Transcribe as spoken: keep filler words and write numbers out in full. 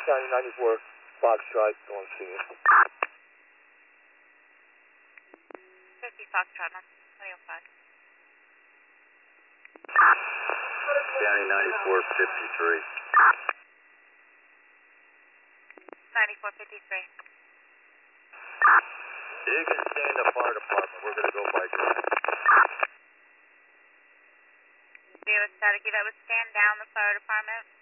County ninety-four, Foxtrot, going to see you. fifty Foxtrot, twenty oh five. County ninety-four fifty-three. ninety-four fifty-three. You can stay in the fire department. We're going to go by ground. Do you have a static that would stand down the fire department?